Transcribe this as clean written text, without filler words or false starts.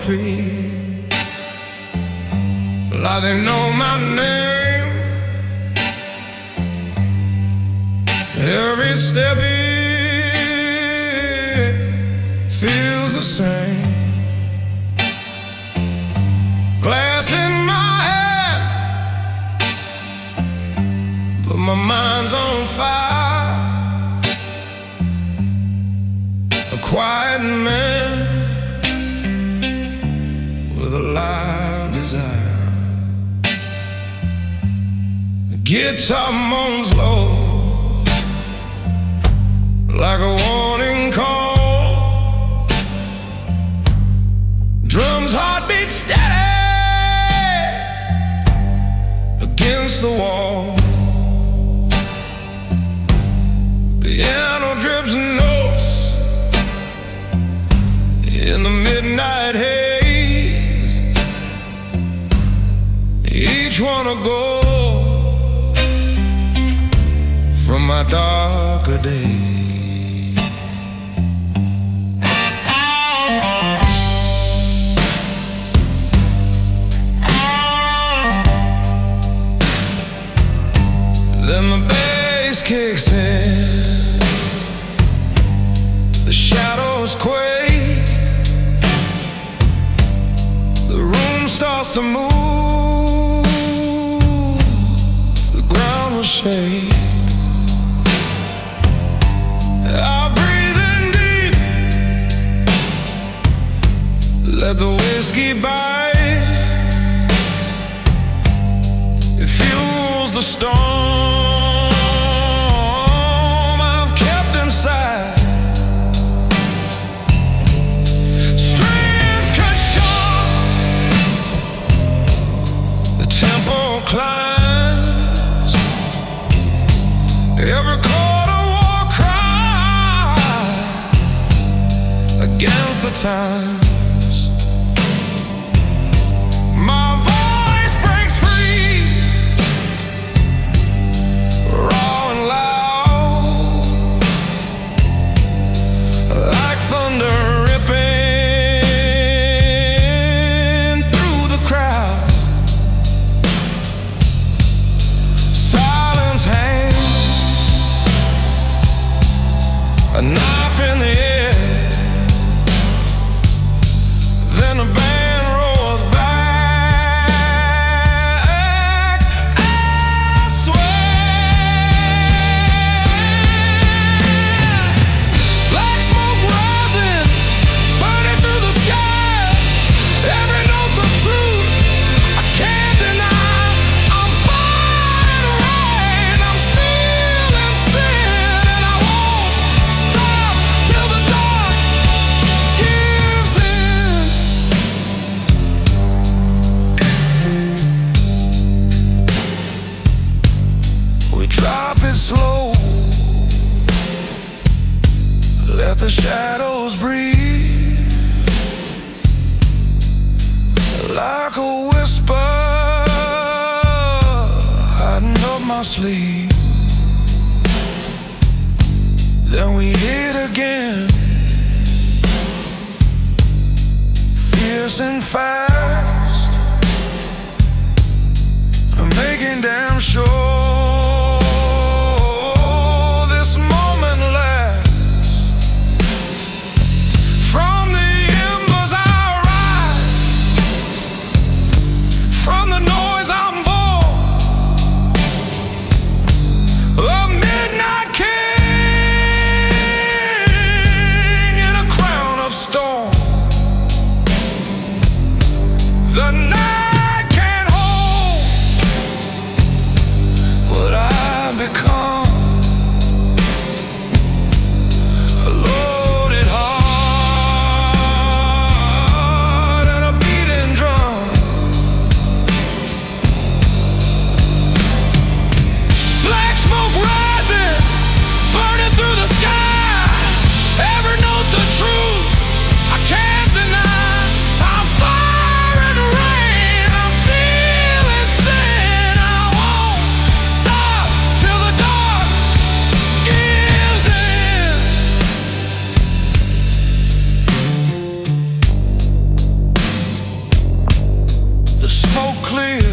feet, like they know my name. Every step it feels the same. Glass in my hand, but my mind's on fire. A quiet man with a loud desire. The guitar moans low, like a warning call. Drums heartbeat steady against the wall. Piano drips notes in the midnight haze. Each one a goal from my darker days. Then the bass kicks in, the shadows quake, the room starts to move, the ground will shake. I breathe in deep, let the whiskey bite, it fuels the storm I've kept inside. Strings cut short, the tempo climbs, every chord a war cry against the times. My voice breaks free, raw and loud, like thunder ripping through the crowd. Silence hangs, a knife in the air. Then the band roars back, I swear. Black smoke rising, burning through the sky. Every note's a truth I can't deny. I'm fighting rain, I'm still in sin, and I won't stop till the dark gives in. We drop it slow, let the shadows breathe, like a whisper hiding up my sleeve. Then we hit again, fierce and fast. I'm making damn sure this moment lasts. From the embers I rise, from the noise I'm born, a midnight king in a crown of storm. The night can't hold clear.